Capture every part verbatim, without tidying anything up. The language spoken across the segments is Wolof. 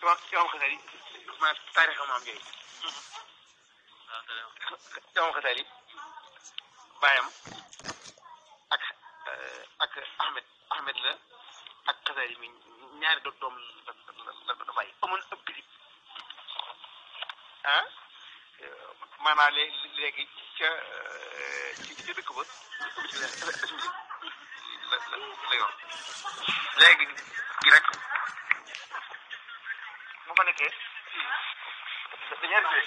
imam imam Xasali ma taarixam am njëriñ imam Xasali baayam ak ak Ahmed Ahmed la ak Xasali mi ñaari do doom la la la bàyyi amoon ëpp bi ah maanaam léegi ca ci ci dëkk ba la la la yor léegi gi rek bu fa nekkee dañuy def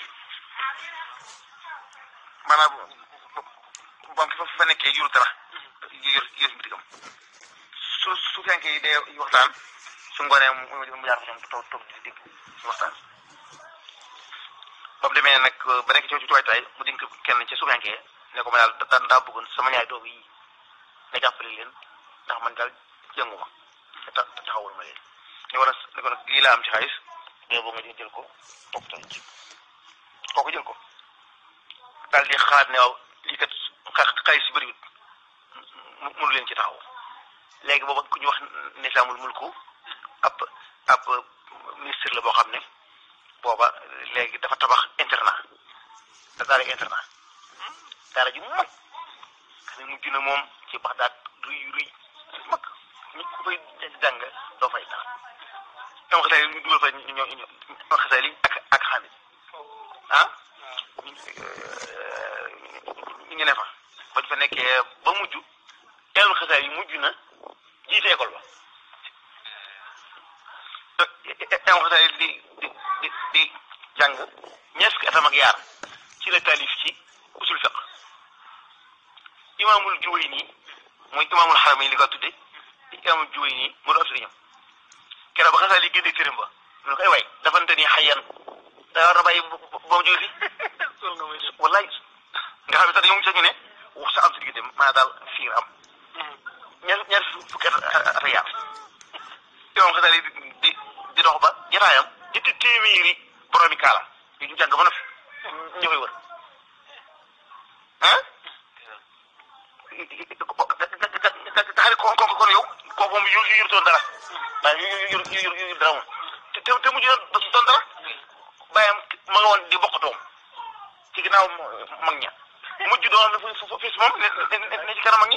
maanaam bu bu fa nekkee yor dara yor yor bitigam su su fekkee yi day waxtaan su ngoonee mu mu jaar ko ñoom toog toog di dégg waxtaan. ba mu demee nag ba nekk ci ci waajtaay mu dénk kenn ci su fekkee ne ko ma daal da daa bëggoon sama ñaari doom yi nga jàppale leen ndax man daal jënguma te ta taxawul ma leen. ñu war a ne ko nag lii laa am ci xaalis mais boo nga jël ko topp tamit ci kooku jël ko daal di xalaat ne waaw lii kat xaalis si bëriwut mënu leen ci taxaw léegi booba ku ñu wax nisaamul mulku ab ab ministre la boo xam ne booba léegi dafa tabax internat da daara internat daara ji mag xam ne mujj na moom ci Baxdaad ruy ruy mag ñi ku fay jàng doo fay dara ñoom Xasali ñu dugal fa ñoo ñoo Xasali ak ak Xamid ah ñu ngi ne fa bañ fa nekkee ba mujj teewul Xasali mujj na jiite école ba teewul Xasali di di di di jàng ñeent fukki atam ak yaar ci la taalif ci usul fiq imaamul Juwayni mooy imaamul Haramayn li ko tudde imaamul Juwayni moo doon sëriñam keroog ba Xasali génne këram ba mu ne ko ay waay dafante ni xayyan daa war a bàyyi ba mu jóge fi wallaay nga xam ne sax yow ñu ne wax sa am si diggante maa daal fiir am ñaar ñaar fukki at ak yaar imaam Xasali di di dox ba jotaayam ñetti téeméeri boromi kaala yu ñu jàng ba noppi ñu koy wër ah taxari kon kon kon yow kooku moom yu yu doon dara waaye yu yu yu yu dara moom te te te mujj na doon dara bàyyam ma nga woon di bokk doom ci ginnaaw mag ña mujj doon fu fis moom ne ci kanam mag ñi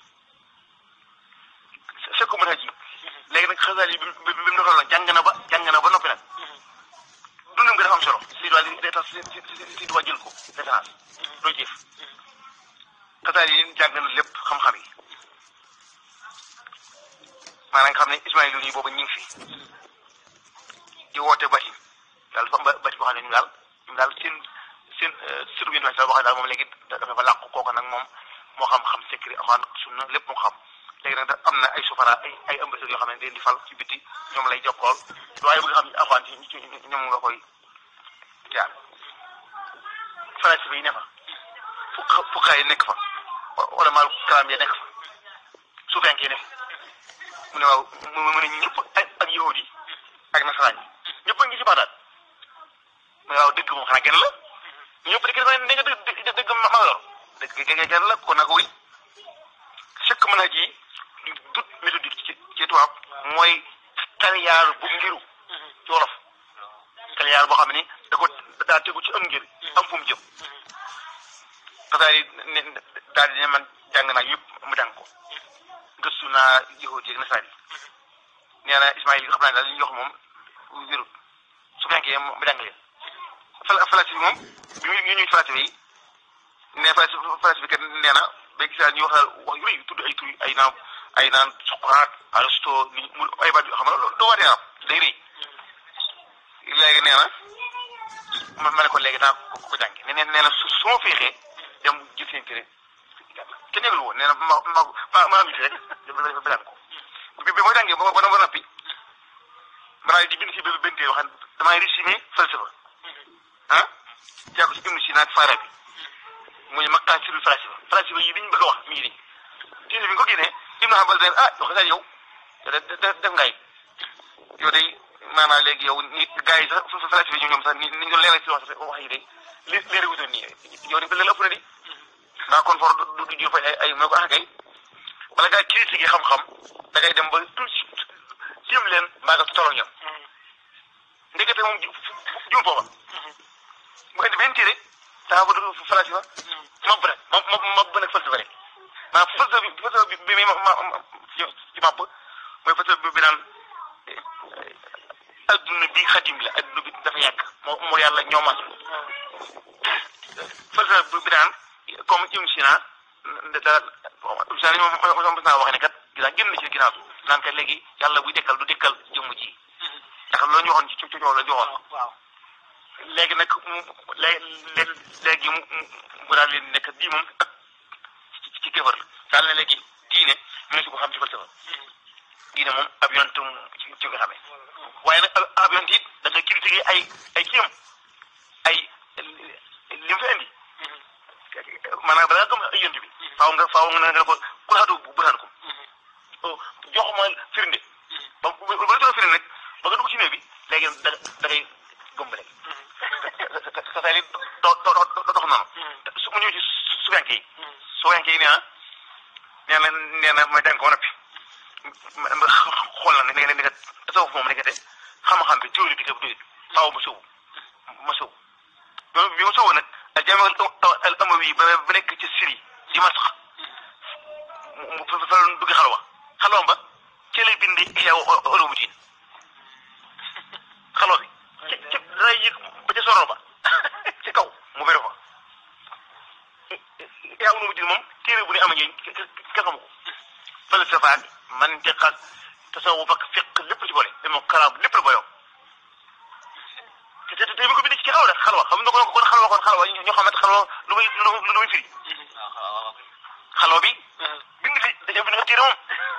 c'est que mën a ji léegi nag Xasali bi bi bi mu doon jàng na ba jàng na ba noppi nag dundam gi dafa am solo si doit day tax si si si doit jël ko référence doo jëf Xasali yi jàng na lépp xam-xam yi maanaam nga xam ne Ismaïl yi boobu ñu ngi fi di woote bati daal dafa am bati boo xam ne ñu daal ñu daal seen seen surtout bi ñu doon wax daal moom léegi dafa fa làqu kooku nag moom moo xam-xam secret axaan sunna lépp moo xam. léegi nag am na ay sufara ay ay ambassadeurs yoo xam ne dañ di fal ci biti ñoom lay jokkool waaye bu nga xam ne avant ci ñoom nga koy jaar falasifa yi ne fa fukk fukkaay nekk fa wala maal kalaam ya nekk fa su fekkee ne mu ne waaw mu ne ñëpp ak yahudi yi ak nasaraan yi ñëpp a ngi ci Baxdaad mu ne waaw dëgg moom xanaa genn la ñëpp dëgg dafa ne nga dëgg dëgg ma nga yor dëgg genn la kon nag wuy chaque mën a ji dut méthodique ci ci tubaab mooy kaliyaar bu ngiru ci wolof kaliyaar boo xam ne da ko daa tegu ci am ngir am fu mu jëm Xasali ne daal di ne man jàng naa yëpp mu jàng ko gëstu naa yahudi ak nasaraan yi nee na Ismaïl yi nga xam naa daal li ñuy wax moom wérut su fekkee mu jàng leen fala falasi bi moom bi ñu ñuy falasi bi ne falasi falasi bi kat nee na ba gis ñu wax wax yu rëy tudd ay tur ay naan ay naan Socrate Aristote ni mu ay baat yoo xam ne loolu doo war a day rëy léegi nee na ma ma ne ko léegi naa ko ko jàngi nee nee na su su ma féexee dem jël seen kër te ñëwul woon nee na ma ma ma ma am rek dafa dafa ko bi bi ma jàngee ba ba ba noppi maanaam di bind si benn benn kër yoo xam ne damay résumé falsafa ah jaa ko si Ibn Sina ak Farabi muy maqaasidul falasifa falasifa yi dañu bëgg a wax mi ngi nii téere bi nga ko génnee Ibn Hanbal ne ah yoo xam ne yow def ngay yow day maanaam léegi yow ni gars yi sax falasifa yi ñoom sax ni ni ñu leeral si wax wax yi day li leeral wutoon nii yow ni léegi ëpp na di ndax kon for du du jur fay ay ay mu ne ko ah kay bala ngaa critiquer xam-xam da ngay dem ba tout jéem leen mbaa nga tolloog ñoom moom juum foofa mu indi benn téere daa bëgg falasifa mab nag mab mab nag falsafa rek maanaam falsafa bi falsafa bi bi ma ci mab mooy falsafa bi naan adduna bi xadim la adduna bi dafa yàgg moo moo yàlla ñoomal falsafa bi naan comme Ibn Sina da Ibn Sina moom mos naa wax ne kat gis génn na ci ginnaaw naan kat léegi yàlla buy dekkal du dekkal jëmm ji ndax loolu ñu waxoon ci ci coow la ñu waxoon léegi nag mu léegi léegi mu mu daal leen nekk bii moom ak ci ci kéefar la daal ne léegi diine mu ne si ko xam ci falsafa diine moom ab yonent ci ci nga xamee waaye nag ab yonent it da nga critiquer ay ay kiyam ay li mu fi indi maanaam bala nga gëm ay yonent bi faaw nga faaw nga nga ko ku laatu bu buraan ko jox ma firnde ba ba ba jox firnde nag ba nga dugg ci néeg bi léegi da da ngay gëm ba léegi sa sa li doo doo doo dox noonu su mu ñëw ci suwenke yi suwenke yi nee na nee na nee na mooy danga ko noppi xool na ne ne nga tasawuf moom nekkate xam-xam bi théorie bi te bu doyut faaw ma sëw ma sëw loolu bi ma sëw nag al jaami al amawi ba ba nekk ci Syrie di Masx mu fa fa dugg xalwa xalwa ba ci lay bindi Ihya Ulumuddin xalwa bi ci ci day yëg ba ca soro ba ci kaw mu bëri fa Ihya Ulumuddin moom téere bu ne am ngeen kenn xamu ko falsafa ak mantiq ak tasawuf ak fiq lépp ci boole te moom kalaam lépp la boyoo te te te bi ko bind ci xalwa rek xalwa xam nga ko kon xalwa kon xalwa ñoo xamante xalwa lu muy lu muy firi xalwa bi bind fi dañoo bind ko téere moom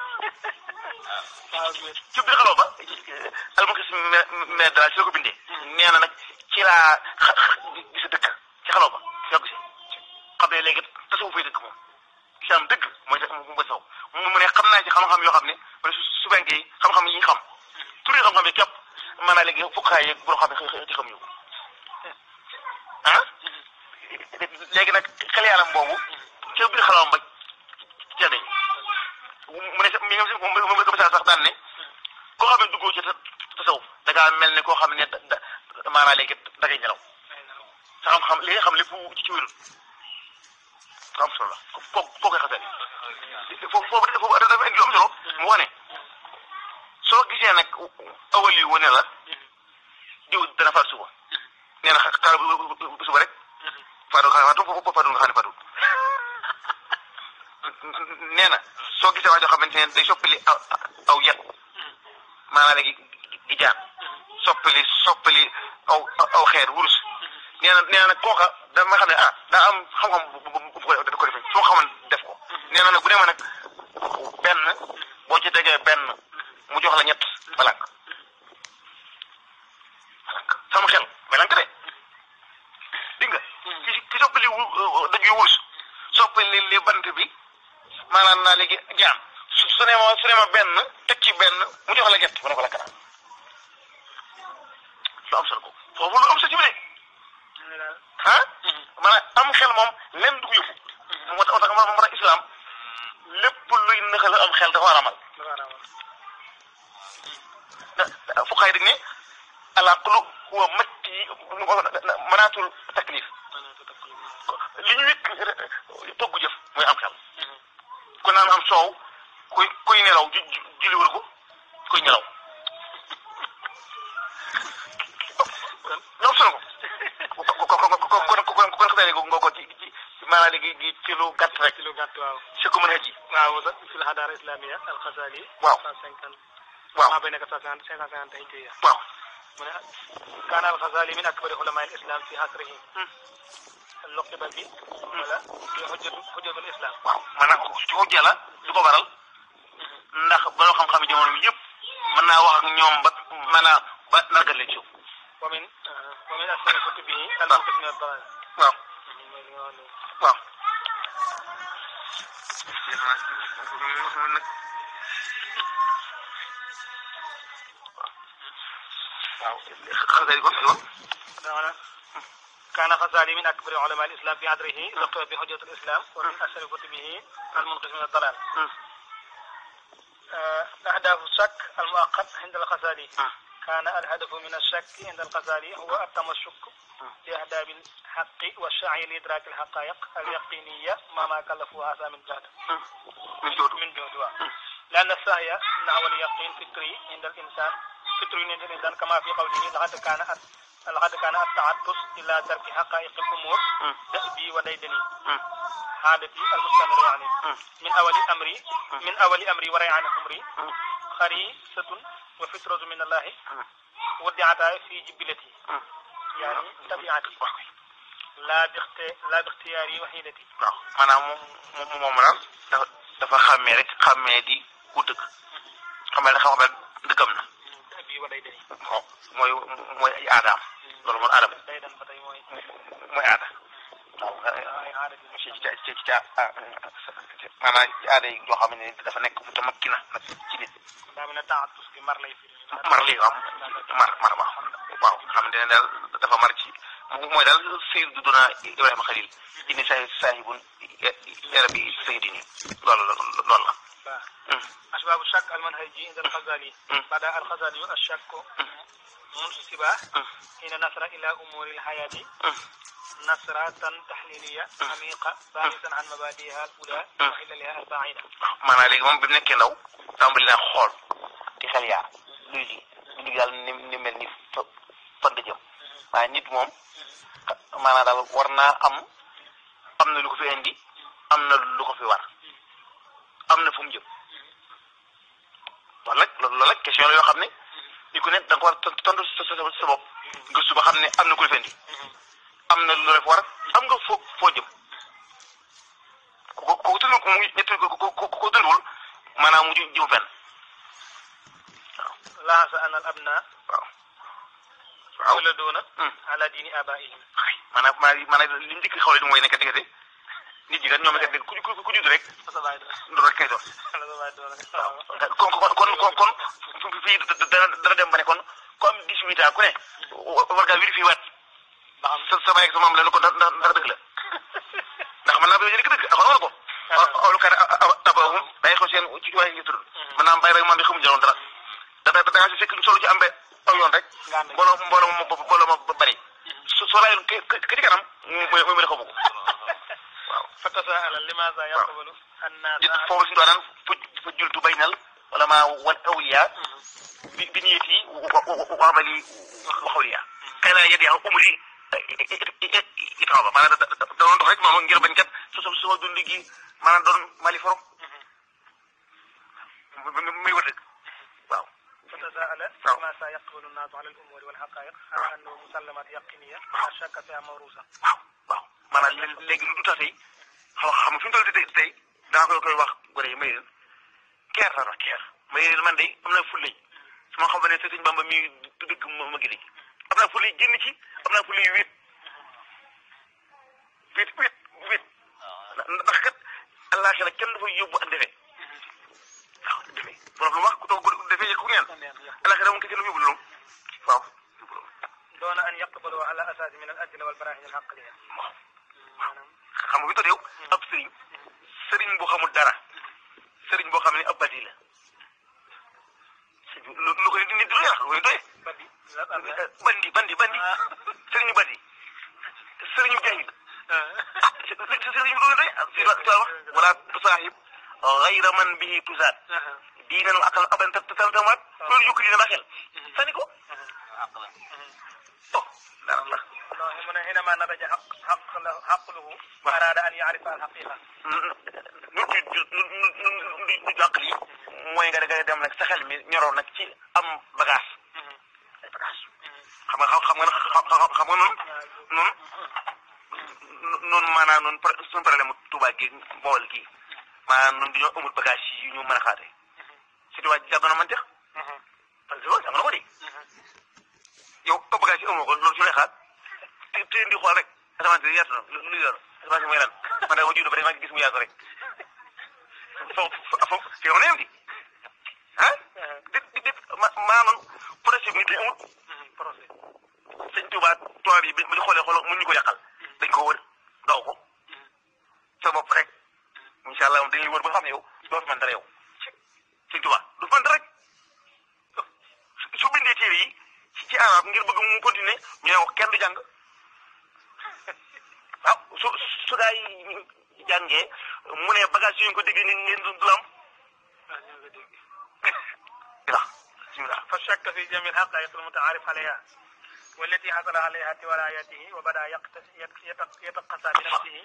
ci biir xalwa ba almakis me dara ci la ko bindee nee na nag ci laa gis dëkk ci xalwa ba ci la ko gisee xam ne léegi tasawuf fay dëkk moom islam dëgg mooy mooy saw mu ne xam naa ci xam-xam yoo xam ne man su su fekkee xam-xam yi ñu xam turi xam-xam yi képp maanaam léegi fukkaay yeeg boo xam ne ci xamuñu ko ah léegi nag xel yaalam boobu ca biir xalawam ba ca dañ mu ne mi nga si mu ko sax daan ne koo xam ne duggoo ci tasawuf da ngaa mel ne koo xam ne da da maanaam léegi da ngay ñelaw sa xam-xam li nga xam lépp ci ci wérul am solo la kooku kooku koy xasee foofu foofu foofu dafa indi lu am solo mu wane soo gisee nag awal yi wane la diw dana faat suba nee na xaaral bu suba rek faatu nga xam ne faatu nga xam ne faatu nee na soo gisee waa joo xamante ne day soppali aw aw yat maanaam léegi gi jaan soppali soppali aw aw xeer wurus nee na nee na nag kooka dama xam ne ah daa am xam-xam bu bu bu ko da ko defee soo xamoon def ko nee na nag bu demee nag benn boo ci tegee benn mu jox la ñett balank balank sama xel balank de dégg nga ki ki soppali wu dañuy wurus soppali li bant bi maanaam naa léegi jaan su su ne ma su ne ma benn teg ci benn mu jox la ñett mu ne ko la kanam lu am solo ko foofu lu am solo ci biir ah maanaam am xel moom lenn du ko yóbbu moo tax moo tax moo tax islam lépp luy nëxal am xel dafa war a amal fuqaay dañ ne al aqlu huwa matti manaatul taklif li ñu wékk togg jëf mooy am xel ku naan am soow kuy kuy nelaw ju julli wër ko kuy nelaw nga am solo ko ko ko ko ko ko ko ko xamee nga ko ci ci maanaam léegi ci lu gàtt rek. ci lu gàtt waaw. si ko mën a ji. waaw sax fi la Hadara Islamia al-Ghazali. waaw cent cinquante. waaw maa bay nekk cent cinquante cinq cent cinquante hijriya. waaw. mu ne kaana al-Ghazali min akbari ulama al-islam fi asrihi. loqiba bi. wala fi hujjatu hujjatul islam. waaw maanaam ci hujja la lu ko waral. ndax ba xam-xam yi jamono bi yëpp mën naa wax ak ñoom ba maanaam ba nargal leen ci. wa min wa min asfari kutubihi al-munqidh min ad-dalal. waaw waaw. waaw. كان غزالي من أكبر علماء الإسلام في عصره لقب بحجة الإسلام ومن أشهر كتبه المنقذ من الضلال. أهداف الشك المؤقت عند الغزالي كان الهدف من الشك عند الغزالي هو التمسك بأهداب الحق والسعي لإدراك الحقائق اليقينية ما ما كلفه هذا من جهد من جهد من جهد لأن السعي نحو اليقين فطري عند الإنسان فطري عند الإنسان كما في قوله لقد كان لقد كان التعطش إلى درك حقائق الأمور دأبي وديدني حالتي المستمرة يعني من أول أمري من أول أمري وريعان أمري خريصة وفطرة من الله ودعتها في جبلتي يعني طبيعتي لا بخت لا باختياري وحيدتي waaw maanaam moom moom daal dafa dafa xàmmee rek xàmmee di ku dëgg xàmmee rek xam-xam dëggam na bii wa day day waaw mooy mooy ay aadaam loolu mooy aadam day dan ba tey mooy mooy aada waaw ay aada bi ci ci ci ci maanaam ci aada yi loo xam ne dafa nekk mu tamakki na nag ci nit daa mel ne taatus bi mar lay firi mar lii am mar mar waaw waaw xam ne daal dafa mar ci mooy daal Seydou Duna Ibrahima Khalil inni say saahibun yarabi saydini loolu la loolu la أسباب الشك المنهجي عند الغزالي بدأ الغزالي الشك منسبة حين نظر إلى أمور الحياة نظرة تحليلية عميقة باحثا عن مبادئها الأولى وحللها البعيدة. maanaam léegi moom bi mu nekkee ndaw tàmbali naa xool di xel yaar luy lii lu yàlla ni ni mel ni fa fan la jëm waaye nit moom maanaam daal war naa am am na lu ko fi indi am na lu ko fi war am na fu mu jëm loolu nag loolu nag question la yoo xam ne ni ku ne da nga ko war a tontu sa sa sa bopp gëstu ba xam ne am na ku la fi indi am na lu la fi war am nga foo foo jëm ku ko ku ko tënul ko mu ñett ko ko ko ko tënul maanaam mu jëm fenn waaw. laasa an al abna waaw. waaw yuladuuna ala diini abaihim. maanaam maanaam li mu njëkk a xawle mooy nekk diggante nit ñi kat ñoom itam ku ku ku judd rek. loolu rek kay doon. kon kon kon kon kon fii dana dana dem ba ne kon ku am dix-huit ans ku ne war ngaa vérifié waat. ba xam sa sama ak sa maam la lu ko ndax ndax dëgg la ndax mën naa ba yéen a dëgg xool ko. waaw lu kat abawum day xaw seen ci ci waaye tudd. mën naa mbay rek maam bi xamuñu jaloon dara da da da ngaa si fekk solo ci am ba aw yoon rek. mbooloo mbooloo ma mbooloo ma bari. su soo rayoon ka ka ci kanam mooy mooy mooy xamu ko. waaw fatasaala limaza yaqbalu annaasa foofu si doonaan fu fu jultu baynal wala maa wal awliya bi bi niyati wa amali wa xawliya xëy na yéen yaa umri itam ba maanaam da da doon dox rek moom ngir bañ kat su su suma dund gi maanaam doon mali forom muy wër dëgg waaw. fatasaala limaza yaqbalu annaasu ala al umuri wal haqaiq ala annahu musallamat yaqiniya la shakka fiha mawrusa. waaw waaw maanaam léegi lu du tax tey xam xam fi mu toll tey tey daa koy koy wax gone yi may leen keer la wax keer may leen man de am naa fulla yi su ma xam ne Sëriñ Bamba mi dëgg ma gi am naa fulla yi génn ci am naa fulla yi wéet wéet wéet wéet ndax kat àllaaxira kenn dafa yóbbu ak defee waaw defee borom lu wax ku toog defee ku ngeen àllaaxira moom kese la yóbbu loolu waaw doona an yaqbalu ala asaasi min al adilla wal barahin al aqliya. xam nga bi doon yow ab sëriñ sëriñ boo xamul dara sëriñ boo xam ne ab badi la lu lu koy nit du yàq lu koy doye bandi bandi bandi sëriñu bandi sëriñu jahil ah sëriñu du doy si wax wala tusahib ghayra man bihi tusaad diinan akal aban tatamaat loolu yokk dina ba xel sani ko oh dara la mu ne حينما نضج عقله أراد أن يعرف الحقيقة. nit ñi nit ñi jàq lii mooy nga nga dem nag sa xel mi ñoroon nag ci am bagage ay bagage xam nga xam nga xam nga noonu noonu noonu maanaam noonu suñu problème Tuubaa gi Bawol gi maanaam noonu dañoo amul bagage yi ñu mën a xaate si Tuubaa ji jàpp na man tex parce que jàng na ko de yow ko bagage yi amoo ko loolu su lay xaat te te di xool rek asamaan si yaatu na lu yor asamaan si mooy lan man daal ma judd ba rek maa ngi gis mu yaatu rek foofu foofu fi nga mën a yem di ah di di di ma maanaam projet bi dañ amul projet sëñ Tuubaa tool yi bi ñu xoolee xooloo mun ñu ko yàqal dañ ko wër daw ko sa bopp rek incha allah dañuy wër ba xam ne yow doo fi mën dara yow sëñ Tuubaa du fi mën dara rek su bindee téere yi ci arab ngir bëgg mu continuer ñu ne ko kenn du jàng waaw su su gaa yi jàngee mu ne bagage yu ñu ko déggee ngeen du du am bismillah fa shakka fi jami al-haqa'iq al-muta'arif alayha والتي حصل عليها ولايته وبدا يتقصى بنفسه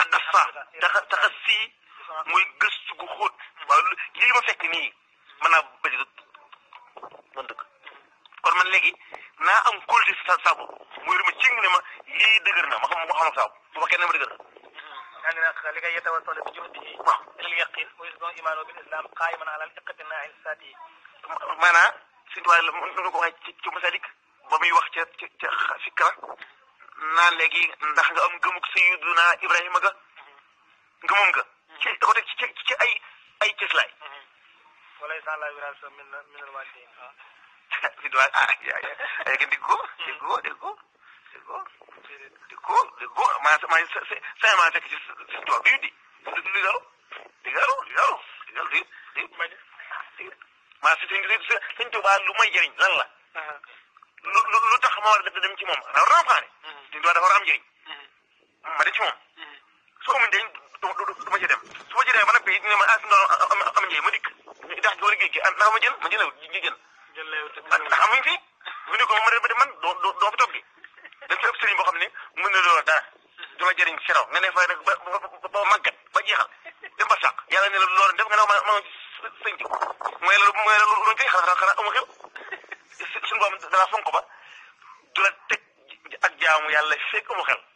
تقصي muy gëstu gu xóot waaw lii ma fekk nii mën naa bëri man dëgg kon man léegi naa am kóolute si sa saabu muy rëma cing ne ma lii dëgër na ma xam ma xam saabu bu ma kenn ma dëgër يعني لكي يتوصل بجهده الى اليقين ويصبح ايمانه بالاسلام قائما على الاقتناع الذاتي maanaam suñu tubaab la nu ko waxee ci ci masalik ba muy wax ca ca ca fikra naan léegi ndax nga am gëmug Sayyiduna Ibrahima ga ngëmam nga ci da ko teg ci ci ay ay cëslaay وليس على وراثة من من الوالدين في دواء لكن ديكو ديكو ديكو ديكو ديكو ديكو ما ما سي ما تك ci دواء بيدي دي غالو دي غالو دي غالو دي غالو دي ما سي تنجي سن توبا lu may jëriñ lan la lu lu tax ma war a dem ci moom raw rafaane di do dafa am jëriñ ma de ci moom soo mu deñ du ma ci dem su ma ci dem ba nag bi ne ma as am njëriñ ma dikk ndax gi wala géej gi ndax ma jël ma jël ji jël ndax amuñ fi mu ne ko ma dem man doo doo doo fi toog di dañ fi ëpp sëriñ boo xam ne mën na loolu dara du ma jëriñ seraw nga ne fay nag ba ba màggat ba jeexal dem ba sàq yàlla ne la loolu def nga ne ma ma sëñ ci mooy loolu mooy loolu luñ koy xanaa xanaa amu xew suñu boom dara fonk ba du la teg ak jaamu yàlla fekk amu xel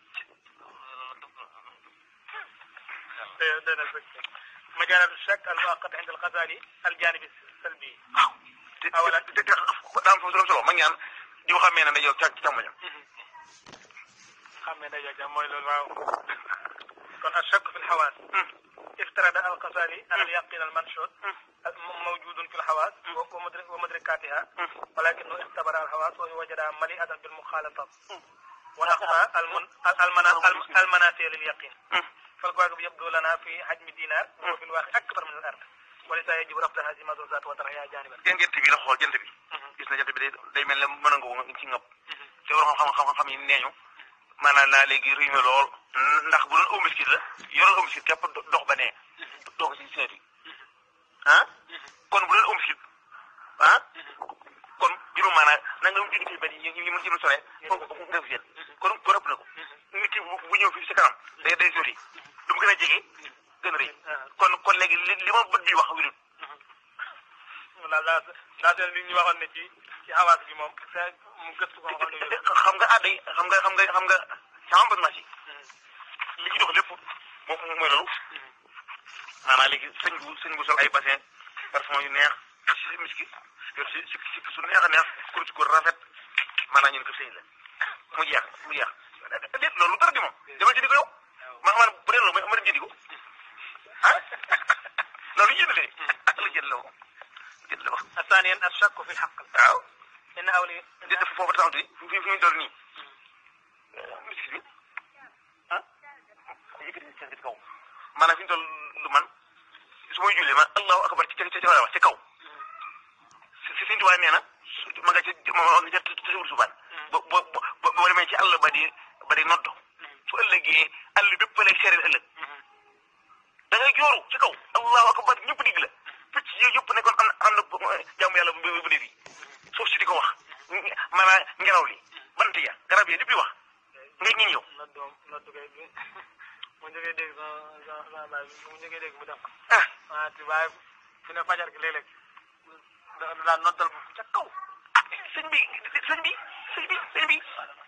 مجال الشك المؤقت عند الغزالي الجانب السلبي اولا دام فوزو سولو ما ñaan di xamé na yow ci tamoñam xamé na yow moy lolu waaw kon الشك في الحواس افترض الغزالي ان اليقين المنشود موجود في الحواس ومدركاتها ولكنه اختبر الحواس ووجدها مليئة بالمخالطات ونقض المنافي لليقين فالكواكب يبدو لنا في حجم دينار وفي الواقع أكبر من الأرض ولذا يجب رفض هذه المدرسات وطرحها جانبا. جنت بي لا خول جنت بي gis na jant bi day mel ne mën nga ci ngab te war xam xam xam yi neñu manana la legi riime lool ndax bu doon omiskit la yoro omiskit képp dox ba ne dox ci seeti ah kon bu doon omiskit ah kon juróom maana na nga mu ci bari yi ñu ci mu sore foofu def yeen kon ko rep na ko nit bu ñëw fi ci kanam day day sori du mu gën a jege gën a rëy kon kon léegi li ma bëgg di wax wirut la la la del li ñu waxoon ne ci ci xawaas bi moom mu gëstu ko xam nga adday xam nga xam nga xam nga sama bëgg na ci li ci dox lépp moom mooy loolu maanaam léegi sëñ bu sëñ bu sol ay bassin parfum yu neex ci miski yor ci ci su neex a neex kur ci ko rafet maanaam ñun ko sëñ la mu jeex mu jeex déet loolu dara di moom demal ci di ko yow ma xam bu dee loolu mooy ma dem jëndi ko ah loolu jënd lee lu jënd la ko jënd la ko ثانيا الشك في الحق waaw ان اولي di def foofu taxaw di fi fi ñu doon nii miski bi ah yëkkati ci kaw maanaam fi ñu toll lu man su may jullee ma allahu akbar ci ci ci wala wax ci kaw si si tuwaay nee na ma nga ci ma nga jot ci suur subaan bo bo bo demee ci àll ba di ba di noddo su ëllëgee àll bépp lay seereel ëllëg da ngay jooru ci kaw allahu akbar ñëpp digg la picc yi yëpp ne kon am am na jaamu yàlla bu bu dee bi suuf si di ko wax maanaam ngelaw li bant ya garab yi di wax ngay ñi ñëw na doom na dugay bi mu jógee dégg sa sa sa baay mu jógee dégg mu dem ah ah ti baay fi ne fajar gi léeg-léeg da da noddal ca kaw sëñ bi sëñ bi sëñ bi sëñ bi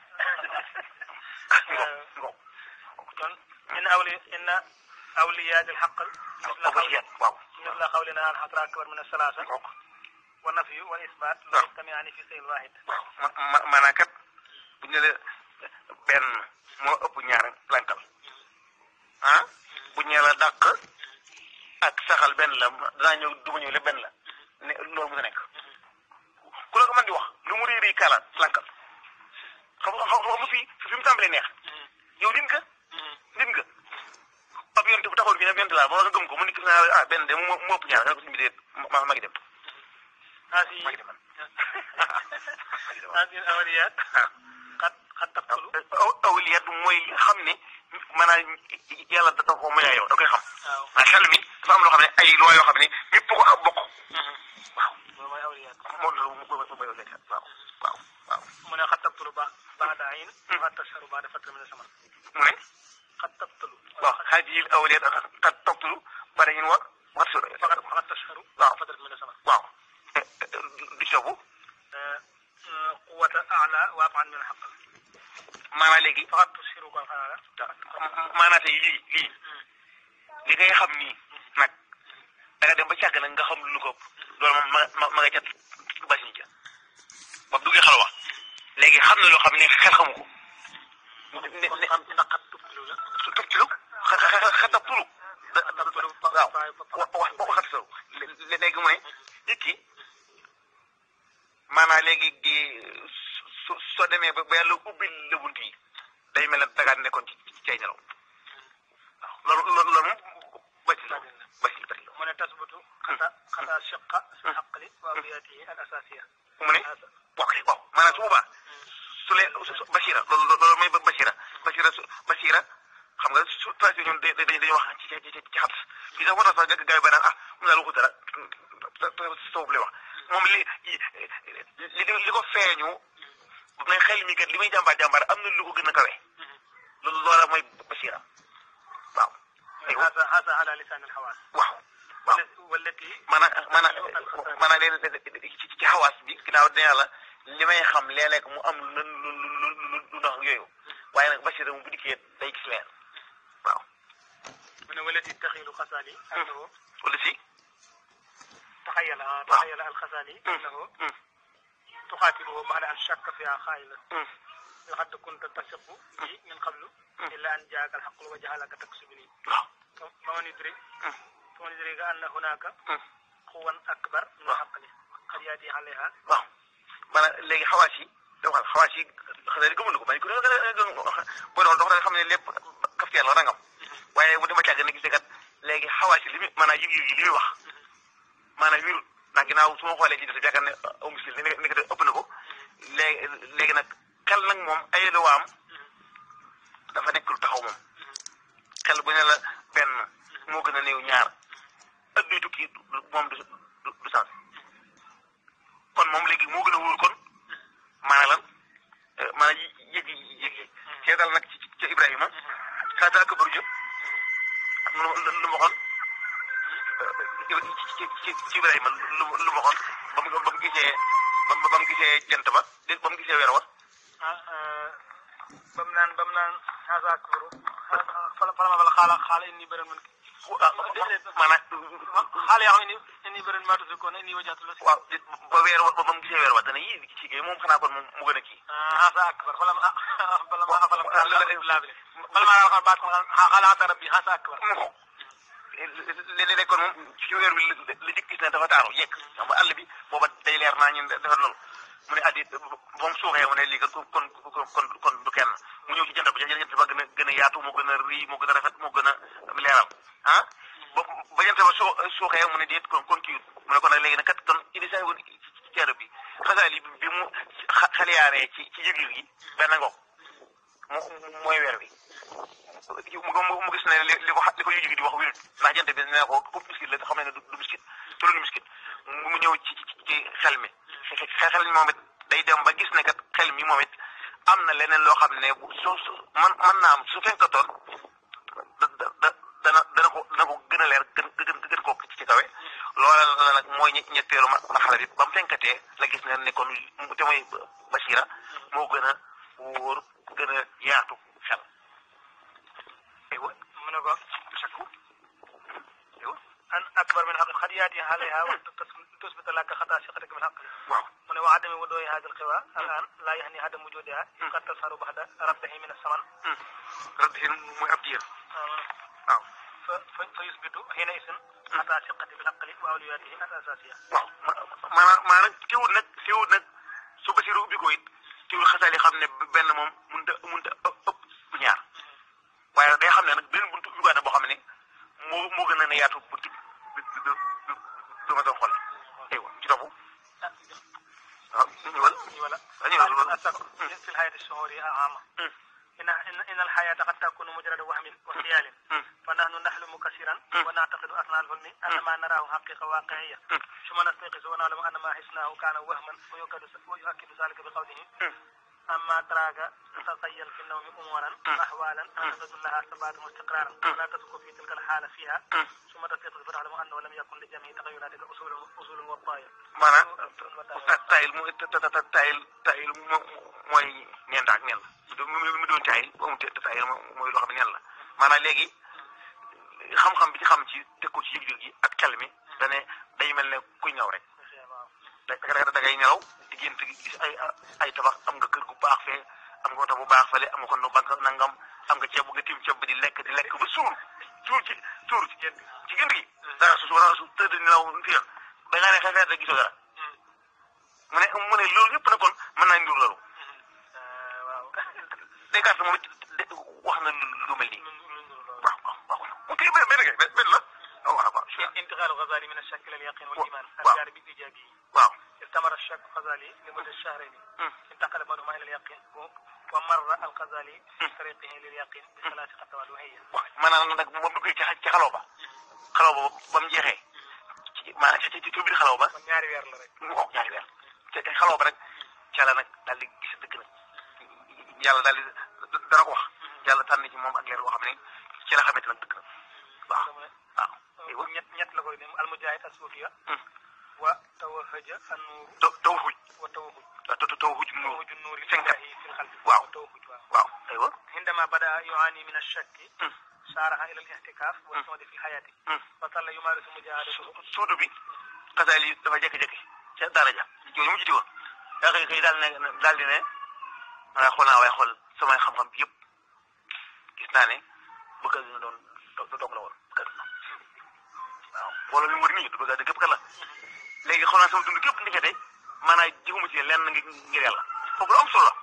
ngo kon in awli inna awliyaat al-haqq waaw مثل قولنا الحضر أكبر من الثلاثة والنفي والإثبات لا يجتمعان في شيء واحد maanaam kat bu ñu la benn moo ëpp ñaar lankal ah bu ñu la dàq ak saxal benn la danaa ñëw duma ñëw le benn la ne loolu mu nekk ku la ko mën di wax lu mu réeri kalaat lankal xam nga xam nga fii fi mu tàmbalee neex yow dim nga dim nga ab yonte bu taxoon fi ne yonte laa ba nga gëm ko mu nekk naa ah benn de mu ëpp ñaar nga ko suñu bi dee ma ma ngi dem ah si ma ngi dem man hadil awliyaat xat xat tabtulu awliyaat mooy xam ne maanaam yàlla da ko may yow da koy xam. waaw xel mi dafa am loo xam ne ay loi yoo xam ne ñëpp ko ak bokk. waaw loolu mooy awliyaat. moom la moom mooy awliyaat waaw waaw waaw. mu ne xat tabtulu ba baada ayn xat tasharu baada fatra min zaman. mu ne. xat tabtulu. waaw hadil awliyaat xat tabtulu ba dañuy wax wax xat tasharu. waaw fatra min zaman. waaw. du ci yóbbu. quwwata a'la wa ab'ad min al-haqq. maanaam léegi. faqat tushiru kon xanaa la. maanaam tey lii lii. li ngay xam nii. nag da nga dem ba càgg nag nga xam lu ko loolu moom ma ma ma nga jot basiñ ca. ba duggee xalwa léegi xam na loo xam ne xel xamu ko. ne ne kon ndax xat tubtilu la. tubtilu xa xa xa tabtulu. da da waaw wax wax waxat saw léegi mu ne nit ki maanaam léegi di su soo demee ba ba yàlla ubbil la bunt yi day mel ne dagaa nekkoon ci ci cay nelaw waaw loolu loolu loolu moom basi la basi basi la. mu ne tasbutu xata xata shiqqa fi xaqli wa awliyatihi al asasiya. mu ne waaw kay waaw maanaam su boobaa su lee basira loolu loolu mooy basira basira su basira xam nga su traité ñun dañuy dañuy wax ci ci ci xat fii sax moo tax sax gars yi ba naan ah mu daal waxu dara soobu lay wax moom li li li ko feeñu mais xel mi kat li muy jàmbaar jàmbaar am na lu ko gën a kawe loolu loola mooy basira waaw. aywa hada hada ala lisan al xawaas. waaw waaw wallati maanaam maanaam maanaam léeg-léeg ci ci xawaas bi ginnaaw dina yàlla li may xam léeg-léeg mu am lu lu lu lu lu ndax yooyu waaye nag basira mu bu dikkee day gis leen waaw. mu ne wallati taxilu xasaali. annahu wala si. taxayala taxayala al xasaali. annahu tuxaatibuhu ba'da an shakka fiha xaayila. laqad kunta tasiqu bi min qablu. illa an jaaka al xaqlu wa jahalaka taksibuni. waaw. fa man yudrik fa man yudrik anna hunaka quwwan akbar min al xaqli qad yaati alayha. waaw maanaam léegi xawaas yi dafa xam xawaas yi xanaa di gëmul ko man ku ne boo doon dox da nga xam ne lépp kafteer la rangam waaye bu dama càgg ne gis kat léegi xawaas yi li muy maanaam yëg-yëg yi li muy wax maanaam wirut ndax ginnaaw su ma xoolee ci def yaakaar ne aw misil ni ni ko ëpp na ko léegi léegi nag xel nag moom ay luwaam dafa nekk lu taxaw moom xel bu ne la benn moo gën a néew ñaar ak duy tukki moom du du du sens kon moom léegi moo gën a wóor kon maanaam lan maanaam yëg yëg yi seetal nag ci ci Ibrahima xaata ak bëru jë ak lu lu ma waxoon ci ci ci Ibrahima lu lu ma waxoon ba mu ba mu gisee ba mu ba mu gisee jant ba dé ba mu gisee weer wa. ah ba mu naan ba mu naan xaasa ak bëru fala fala ma xaala xaala inni bëri man. maanaam xaala yoo xam ne inni bëri maa tudd ko ne inni wajjatu la si. waaw ba weer wa ba mu gisee weer wa dana yii ci kii moom xanaa kon moom mu gën a kii. ah xaasa ak bëru fala ma ah fala ma fala ma laabile fala ma xaala baat xaala xaasa rabbi xaasa ak bëru. léeg-léeg kon moom ci weer wi la la jëkk gis ne dafa taaru yegg xam nga àll bi booba day leer naa ñun defar loolu mu ne addi moom suuxee mu ne lii kon kon kon kon du kenn mu ñëw ci jant ba jant ba gën a gën a yaatu moo gën a rii moo gën a rafet moo gën a leeral ah ba ba jant ba suu suuxee mu ne déet kon kon kii mu ne kon nag léegi nag kat kon indi saa woon ci ceero bi xasaali bi mu xaliyaaree ci ci yëg-yëg yi benn ngoog mu mooy weer wi mu gis ne li li ko li ko yëg di wax wérut ndax jant bi nee ko comme miskit la xam ne ne du miskit te lu miskit mu ñëw ci ci xel mi xel mi moom it day dem ba gis ne kat xel mi moom it am na leneen loo xam ne bu soo su man mën naa am su fekkatoon da da dana dana ko dana ko gën a leer gën gën gën koo ci kawe loola la nag mooy ñetteelu marxala bi ba mu fenkatee la gis ne ne kon te mooy basira moo gën a wóor gën a yaatu xel. mu ne ko sakku an akbar min xaq xad yaati alayha wa tusbita laka xataa siqatika min xaq. waaw mu ne wa adami wudooyi hada alxiwa al an laa yaxni adam wujudiha qad tasharu baxda rabbihi min assaman. rabbihi mooy ab diir. waaw fa fa fa yusbitu xiina isin xataa siqati bil aqli wa awliyatihi al asasiya. waaw maanaam maanaam teewul nag teewul nag su basiru ubbi ko it teewul xasaali xam ne benn moom mënut a mënut a ëpp bu ñaar waaye day xam ne nag benn buntu ubbi boo xam ne moo moo gën a ne yaatu buntu bi bi bi ma doon xool aywa ci topp waaw ñu ñëwal ñu wala ثالثا الشك في الحياة الشهورية العامة إن إن الحياة قد تكون مجرد وهم وخيال فنحن نحلم كثيرا ونعتقد أثناء الحلم أن ما نراه حقيقة واقعية ثم نستيقظ ونعلم أن ما حسناه كان وهما ويؤكد ذلك بقوله أما تراك تتخيل في النوم أمورا أحوالا أن تدل لها ثبات واستقرارا ولا تذكر في تلك الحالة فيها ثم تستيقظ فتعلم أنه لم يكن لجميع تغيراتك أصول أصول وطايا. maanaam tayil mu tayil tayil mooy neen daal neen la mu doon tayil bu amul tayil mooy loo xam ne neen la maanaam léegi xam-xam bi ci xam ci teg ko ci yëg-yëg yi ak xel mi da ne day mel ne kuy ñëw rek da da ngay ñëw diggante gis ay ay tabax am nga kër gu baax fee am nga oto bu baax fële am nga kon bank nangam am nga ceeb bu nga tiim ceeb bi di lekk di lekk ba suur suur ci suur ci gént ci gént gi dara su wala su tëdd nelaw fi da ngaa ne xefeet rek gisoo dara mu ne mu ne loolu yëpp na kon mën naa ndur loolu waaw Descartes moom it wax na lu mel nii waaw waaw waaw mu kii benn benn benn benn la waaw waaw انتقال الغزالي من الشك الى اليقين والايمان الجانب الايجابي waaw استمر الشك الغزالي لمدة شهرين انتقل بعضهما الى اليقين ومر الغزالي في طريقه لليقين بثلاث خطوات وهي maanaam nag moom duggee ci ci xaloo ba xaloo ba ba mu jeexee ci maanaam ci ci biir xaloo ba ñaari weer la rek waaw ñaari weer te xaloo ba nag ca la nag daal di gis dëgg nag yàlla daal di dana ko wax yàlla tànn ci moom ak leer boo xam ne ci la xamante nag dëgg nag waaw waaw ñett ñett la koy dem almujahid asufiya wa tawhaja an-nur tawhuj wa tawhuj tawhuj nur tawhuj an-nur lillahi fi al-qalbi waaw tawhuj waaw aywa عندما بدا يعاني من الشك سارها الى الاحتكاف والصمد في الحياه وظل يمارس مجاهدته suudu bi xasaal yi dafa jékki-jékki ca daraja jooju mu jiti woon yaa xëy xëy daal ne daal di ne ma xool naa waaye xool samay xam-xam bi yëpp gis naa ne bëgg na doon dong la woon bëgg na waaw wala li mu wër nii du bëgg a dëgg la léegi xool naa sama dund képp ndekete maanaam jiguma ci lenn ngir yàlla foofu lu am solo la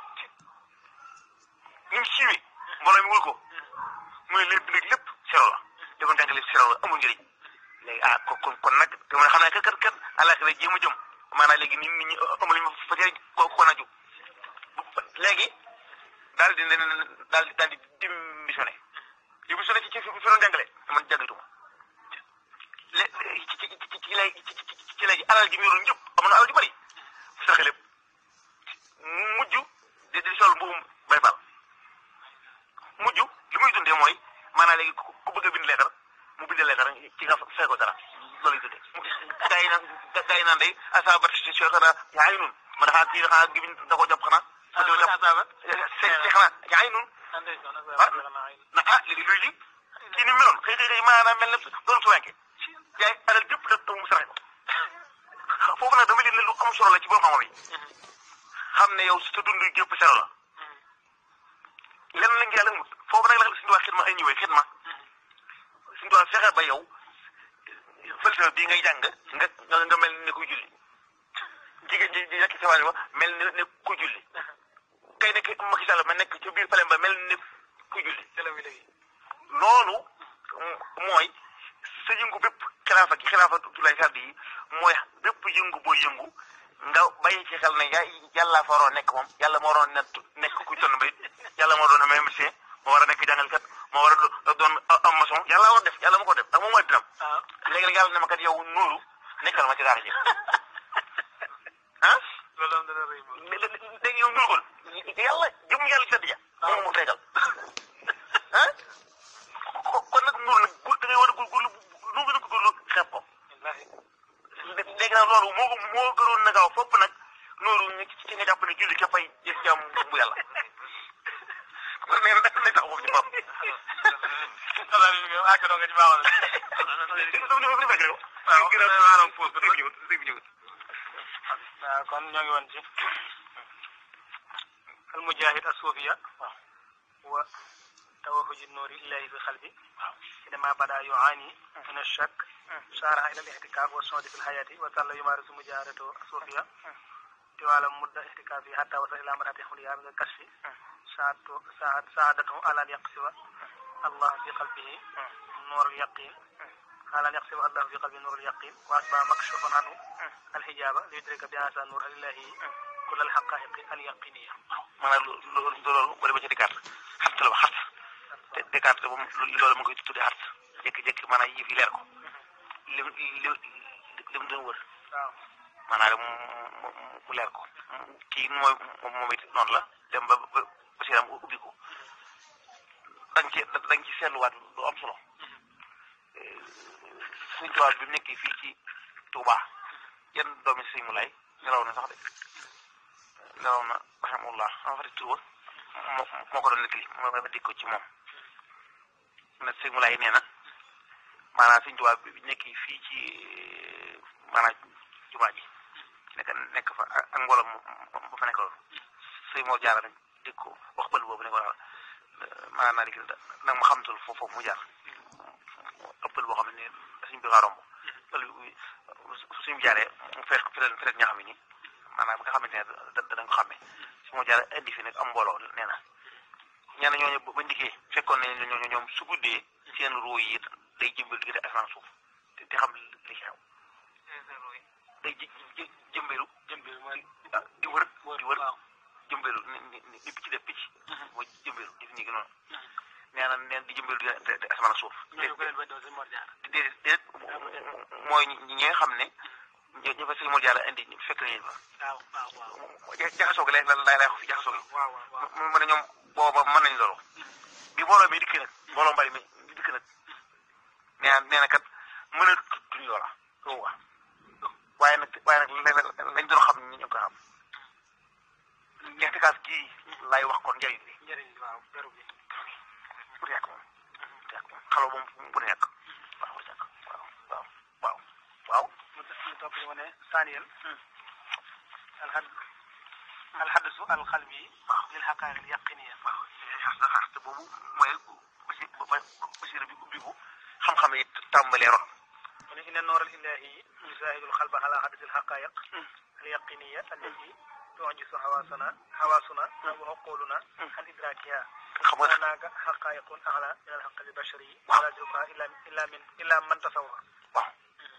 ñu siiwee mbooloo mi wul ko muy lépp lépp lépp sero la defoon jàng lépp sero la amul njëriñ léegi ah kon kon nag te man xam naa kat kat kat àllaaxira jéem a jëm maanaam léegi nit ñi amul ñu fa jëriñ ko ko na ju léegi daal di daal di daal di démissionné démissionné ci ci fi doon jàngale man jàngatuma lé ci ci ci ci léegi ci léegi alal ji mu yoroon ñëpp amoon na alal ju bari saxe lépp mujj di di sol mbuum bay fal mujj li muy dundee mooy maanaam léegi ku bëgg a bind leetar mu bind leetar ci nga fay ko dara loolu lay tuddee gaa yi naan gaa yi naan day asaabat si si xanaa yaa ngi nun ma dafa kii xanaa gi biñ da ko jàpp xanaa sa doo jàpp si xanaa yaa ngi nun na ah léegi luy li kii ni meloon xëy xëy maanaam mel ne doon suwenke yaay alal jëpp da taw mu saraxe ko foofu nag dama leen ne lu am solo la ci borom xam-xam yi xam ne yow sa dund jëpp sero la lenn la ngi yàlla mut foofu nag la suñu duwaa xidma ay ñëwee xidma suñu duwaa fexe ba yow falsafa bii ngay jàng nga nga mel ne kuy julli jigéen ji di nekk sa wàll ba mel ne kuy julli kay nekk Macky Sall ma nekk ci biir palem ba mel ne kuy julli loolu mooy sa yëngu bépp xilaafa gi xilaafa tulay sardi yi mooy bépp yëngu booy yëngu nga bàyyi ci xel ne ya yàlla fa waroon nekk moom yàlla moo waroon nekk kuy tonn bay yàlla moo doon amee médecin moo war a nekk jàngalkat moo war a doon am maçon yàlla war def yàlla ma ko def ndax moom mooy dinam léegi nag yàlla ne ma kat yow nuuru nekkal ma ci daara ji ah loolu am dana rëy moom léegi yow nuuru kon yàlla jëm yàlla sedd ja moom mu tegal ah kon nag nuuru nag da ngay war a góorgóorlu lu gën a góorgóorlu xeeb ko léegi nag loolu moo moo gënoon na gaaw fopp nag nuuru ci nga jàpp ne julli képp ay gis jàmm bu yàlla kon nee na nag lay tax foofu ci bopp xanaa li nga àgg nga ci baaxal waaw kon ñoo ngi woon ci al mujahid as-sufiya wa tawahhuj an-nur illahi fi qalbi حينما بدا يعاني من الشك سارها الى الاحتكاك والصمد في الحياه وظل يمارس مجاهدته الصوفيه طوال مده احتكاكه حتى وصل الى مراتب حليا من الكشف ساعدته على ان يقصف الله في قلبه نور اليقين على ان يقصف الله في قلبه نور اليقين واصبح مكشوفا عنه الحجاب ليدرك بهذا النور الالهي kull al haqaiqi al yaqiniya. maanaam loolu loolu boo demee ci Descartes xart la wax xart te Descartes moom loolu mu ngi koy tuddee xart jékki-jékki maanaam yëf yi leer ko lim lim lim doon wër maanaam mu mu leer ko kii mooy moom it noonu la dem ba ba basiram ubbi ko da nga ci da nga ci seetluwaat lu am solo suñ tubaab bi mu nekkee fii ci Touba yenn doomi sëñ mu lay nelaw na sax de nelaw na rahimahullah xam nga tur moo moo ko doon nettali moo ma dégg ko ci moom nag sëñ mu lay nee na maanaam suñ tubaab bi nekkee fii ci maanaam jumaa ji nekk nekk fa ak mbooloo ba fa nekkoon sëñ moo jaara nag dégg ko wax bël boobu ne ko maanaam naa di nag ma xamtul foofu mu jaar ëppal boo xam ne suñ bi xaa romb suñ bi jaaree mu fees ko feneen feneen ñoo xam ne nii maanaam nga xamante ne da dañ ko xàmmee su ma jaaree indi fi nag am mbooloo nee na ñenn ñooñu ba ndikkee fekkoon nañ ñooñu ñoom su guddee seen ruu yi day jëmbal diggante asamaan suuf te te xam li ci xew day jë jëmbeelu jëmbeelu mooy di wër di wër jëmbeelu ni ni picc def picc mooy jëmbeelu def nii gi noonu nee na neen di jëmbeelu di asamaan suuf déedéet déedéet mooy ñi nga xam ne ñu ñu fa sëñ Mor Diarra indi fekk nañu fa jaxasoo gi lay lay lay wax fi jaxasoo gi mu ne ñoom booba mën nañ loolu bi mbooloo mi dikk nag mbooloo mbari mi dikk nag nee na nee na kat mën a tuñ loola loolu wax waaye nag waaye nag lañ doon xam ñu ñu ko xam ñetti kaas gii lay wax kon njëriñ bi njëriñ bi waaw beru bi bu nekk moom bu nekk moom xaloo moom bu nekk waaw bu nekk waaw waaw waaw waaw mu topp ñu ne saaniyal alhad alhadsu alxalbi lil haqaiq al yaqiniya waaw xasta boobu mooy basi basira bi ubbiku xam-xam yi tàmbalee ron mu ne inna noor al ilahi yusahidul xalba ala hadis al haqaiq al yaqiniya allati tu'jizu hawasana hawasuna wa uquluna an idrakiha xam nga naaga haqaiqun ala min al haqq al bashari wala yudrikuha illa illa min illa man tasawwa waaw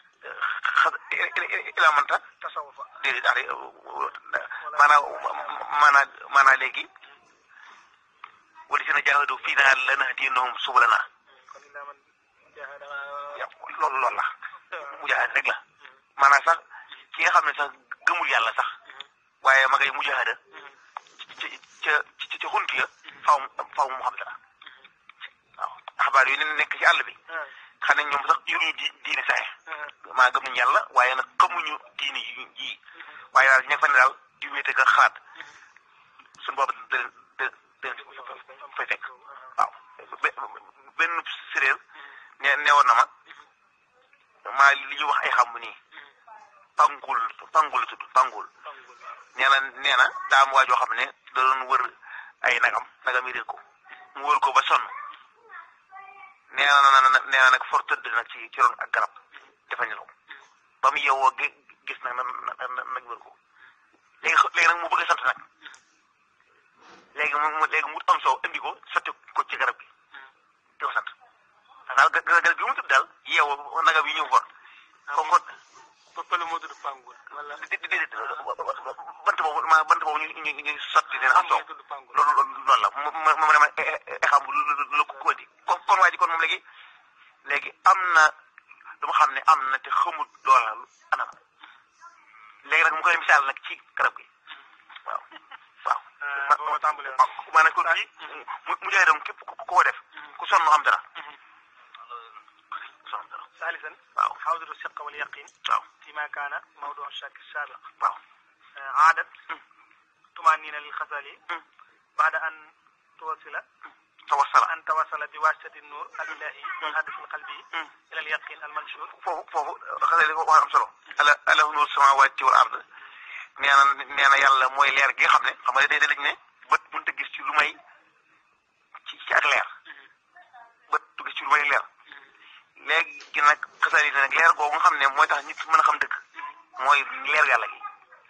ila manta tasawufa déedéet ari maanaam maanaam maanaam léegi wala si na jaahadu fii naa lanahdiyannahum subulanaa kon illa man jahada loolu loolu la mujaahada rek la maanaam sax ki nga xam ne sax gëmul yàlla sax waaye ma ngay mujaahada ca ca ca ca xunt ya faaw faaw mu xam dara waaw xabaar yu ne nekk ci àll bi xam ne ñoom sax yoruñu di diine saxe maa gëm nañu yàlla waaye nag xamuñu diine yi yi waaye daal ña fa ne daal di wéete nga xalaat suñu boobu da da da fay fekk waaw benn séréer ne newoon na ma maa li ñuy wax ay xam nii pangul pangul la tudd pangul nee na nee na daa am waa joo xam ne da doon wër ay nagam nagam yi réer ko mu wër ko ba sonn nee na na nee na nag for tëdd nag ci ci ron ak garab dafa nelaw ba mu yeewoo gis nag na nag wër ko léegi léegi nag mu bëgg a sant nag léegi mu léegi mu am soow indi ko sotti ko ci garab gi di ko sant daal garab gi mu tudd daal yeewoo nagam yi ñëw for kon kon ba pël moo tudd pangul wala déedéet bant boobu ma bant boobu ñu ñu ñu sotti leen am soow loolu loolu la mu ma ma ne ma xam lu ko ko di kon kon waa ji kon moom léegi léegi am na lu ma xam ne am na te xamut loola anam léegi nag mu koy misaal nag ci garab gi waaw waaw. boo tàmbalee waaw maanaam kon fii mu mu jaay dem képp ku ko def ku sonn am dara. sonn dara. ثالثا waaw حوض الثقة واليقين waaw فيما كان موضوع الشك السابق waaw عادت طمأنينة للغزالي بعد أن توصل توصل أن توصل بواسطة النور الإلهي الحادث القلبي إلى اليقين المنشور foofu foofu Xasaali wax am solo ala alahu nuuru samaawaati wal ard nee na nee na yàlla mooy leer gi nga xam ne xam nga day dañ ne bët mënut a gis ci lu may ci ci ak leer bët du gis ci lu may leer léegi nag Xasaali nag leer googu nga xam ne mooy tax nit mën a xam dëgg mooy leer yàlla gi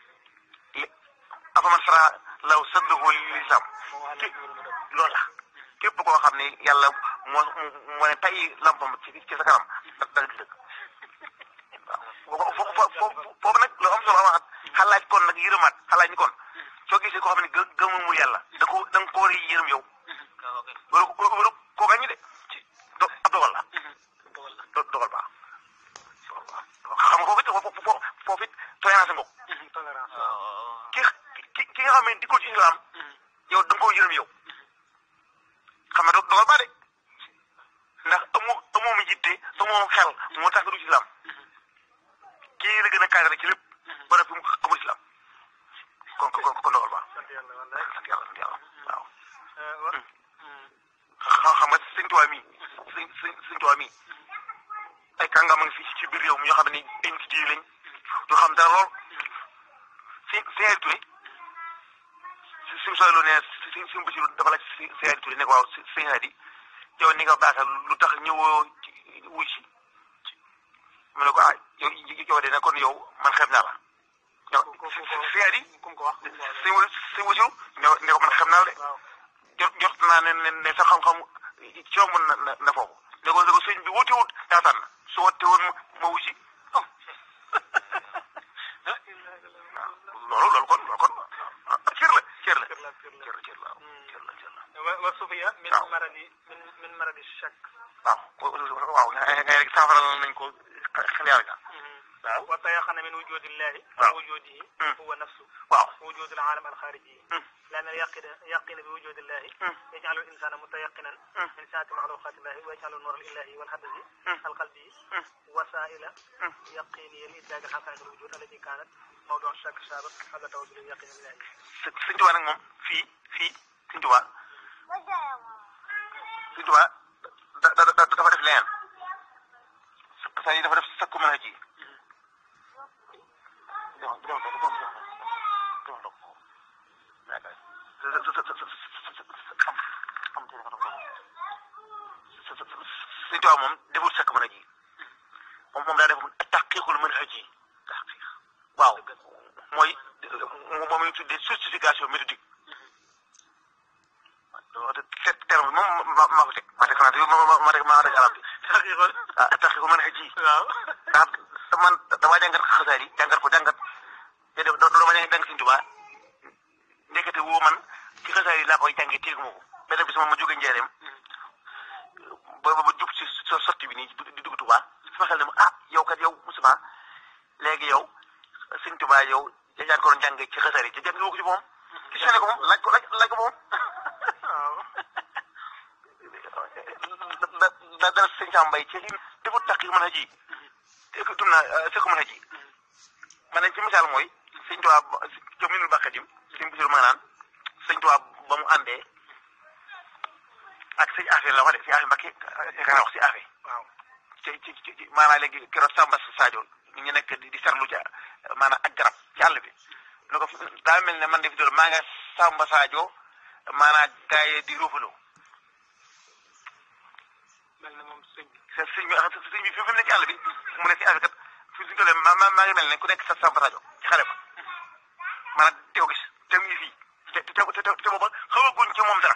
afaman sara law saddahu lisaam loolu la képp koo xam ne yàlla moo moo ne tay lampam ci ci sa kanam da da gis dëgg waaw foofu foofu nag lu am solo amaat xalaaj kon nag yërëmaat xalaaj ni kon soo gisee koo xam ne gë gëmul mu yàlla da ko da nga ko war a yërëm yow wala wala koo gañu de ci do ab dogal la do dogal baax xam nga foofu it foofu foofu it tolérance ngok ki ki ki nga xam ne dikkul ci islam yow da nga koo yërëm yow xam nga dogal baax de ndax amoo amoo mu jiite amoo xel moo tax du islam kii la gën a cadré ci lépp ba noppi mu amul islam kon kon kon dogal baax sant yàlla sant yàlla sant yàlla waaw. xam nga sëñ Tuubaa mi sëñ sëñ sëñ Tuubaa mi ay kàngam a ngi fii ci biir réew mi ñoo xam ne dañ ci diir lañ ñu xam dara lool si Seydou Touré si suñu soxla ne si suñu Basiru dafa laaj si Seydou Touré ne ko waaw si sëñ Hadi yow ni nga baaxee lu tax ñëwoo wuy si mu ne ko ah yow yow de ne kon yow man xeeb naa la. ñoo si si Hadi si si si Basiru ne ko man xeeb naa la de jot jot naa ne ne ne sa xam-xam ci yow mën na na foofu ne ko ne ko sëñ bi wuti wut daa tànn su wootee woon ma ma wuy si loolu loolu kon loolu kon cër la cër la cër la cër la cër la cër la cër la. wa sufiya min maradi min min maradi shak. waaw waaw ngay rek saafara nañ ko xel yaa nga. waaw wa tayaqana min wujudillahi wa wujudihi huwa nafsu. waaw wujud al-alam al-khariji. لأن اليقين يقين بوجود الله يجعل الإنسان متيقنا من ساعة مخلوقات الله ويجعل النور الإلهي والحدث القلبي وسائل يقينية لإدراك حقائق الوجود التي كانت موضوع الشك السابق على توجه اليقين الإلهي. Sëñ Tuubaa nag moom fii fii Sëñ Tuubaa Sëñ Tuubaa da da da dafa def leneen saa yi dafa def sakku mën a ji. Sëñ Tuubaa moom deful sakk mën a ji moom moom daa def taqiiqul mën a ji waaw mooy moom ñu tuddee justification méthodique te terme moom maa maa ko teg maa teg français ma ma ma teg maa teg arab bi ah taqiiqul mën a ji waaw ndax man damaa jàngat xasaar yi jàngat ko jàngat te def doo dama jàngat Sëñ Tuubaa ndekete woo man ci xasaar yi laa koy jàngee téegu ma ko benn bis moom ma jóge Njaaréem ba ba jub si sotti bi nii di dugg Tuubaa sama xel ne ma ah yow kat yow Moustapha léegi yow Sëñ Tuubaa yow yaa ko doon jàngee ci xasaar yi te jàng nga ko ci moom gis nga ne ko moom laaj ko laaj laaj ko moom da da dana sëñ Sam Mbaye ci defut takk mën a ji te dum naa sëkk mën a ji ma ne ci misaal mooy Sëñ Tuubaa yow minul bàqadim sëñ Basiru ma naan Sëñ Tuubaa ba mu àndee ak sëñ affaire la wax de si affaire Mbakke nga wax si affaire waaw ci ci ci maanaam léegi keroog Samba Sadio ñu ngi nekk di sarlu ca maanaam ak garab ci àll bi ne ko daa mel ne man de fi doon maa nga Samba Sadio maanaam gars yi di roofaloo mel na moom sëñ bi sëñ bi sëñ bi fi mu ne ci àll bi mu ne si affaire kat fi suñu toll maa maa ngi mel ne ku nekk sa Samba Sadio ci xale ba maanaam teew gis te mu ngi fii te te te te booba xawaguñ ci moom dara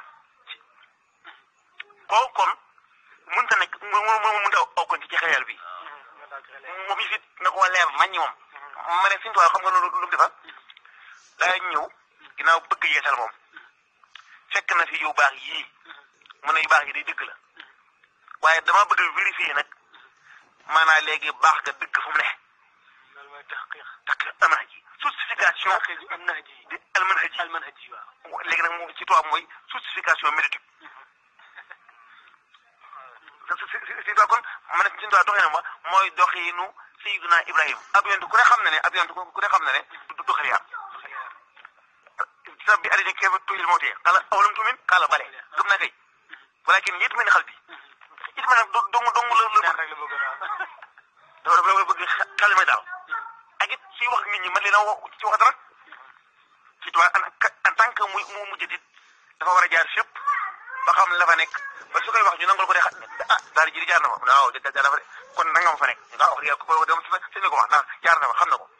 kooku kon mënut a nekk mu mu mu mënut a aw kon ci xel bi moom it na ko leer naññ moom. ma ne Sëñ Tuubaa xam nga lu lu mu defar daa ñëw ginnaaw bëgg yeesal moom fekk na fi yu baax yii mu ne yu baax yi day dëgg la waaye dama bëgg vérifier nag maanaam léegi baax ga dëgg fu mu ne. loolu mooy taxqiq taxqiq almanhaji justification almanhaji di almanhaji almanhaji waaw léegi nag moom ci tubaab mooy justification méthodique. si si si si kon ma ne Sëñ Tuubaa doxee na ma mooy doxiinu Sayyidina Ibrahima ab yonent ku ne xam na ne ab yonent ku ne xam na ne du du xel yaar sa bi addina kéema tuyil moo tee xala awalam tumin xala bale gëm naa kay walakin yéet mel ni xal bi it ma nag dong dong la la rek la bëgg dafa dafa bëgg xel may daal ak it suy wax nit ñi man leen a wax ci wax dara Sëñ Tuubaa en tant que muy mu mujj dit dafa war a jaar fépp ba xam la fa nekk ba su koy wax ñu nangal ko de ah daal di ji jaar na fa waaw da da dafa kon nanga ma fa nekk nga wax yàlla ko dem si ko wax ndax jaar na fa xam na ko.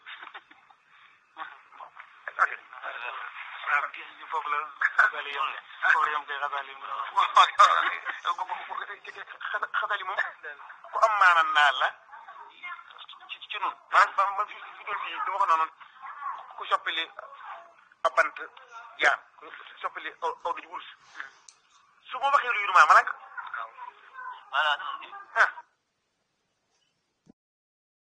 foofu la xasal yi yom foofu la yom kay xasal yi xasal yi moom ku am maanaam naa la ci ci nun maanaam man fi fi doon fii dama ko noonu ku soppali ab bant jaar soppali aw aw dañu wurus su ma waxee lu yuruma ma lank ah